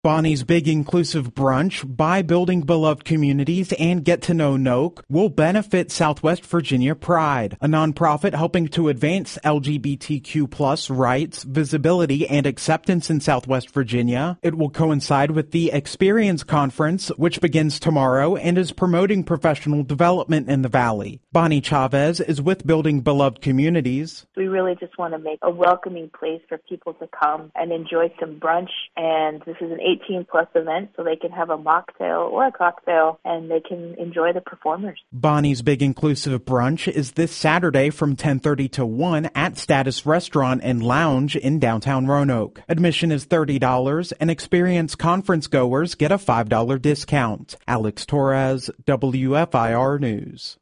Bonnie's Big Inclusive Brunch, by Building Beloved Communities and Get to Know Noke, will benefit Southwest Virginia Pride, a nonprofit helping to advance LGBTQ+ rights, visibility, and acceptance in Southwest Virginia. It will coincide with the Experience Conference, which begins tomorrow and is promoting professional development in the Valley. Bonnie Chavez is with Building Beloved Communities. We really just want to make a welcoming place for people to come and enjoy some brunch, and this is an 18-plus event, so they can have a mocktail or a cocktail, and they can enjoy the performers. Bonnie's Big Inclusive Brunch is this Saturday from 10:30 to 1 at Status Restaurant and Lounge in downtown Roanoke. Admission is $30, and Experience Conference goers get a $5 discount. Alex Torres, WFIR News.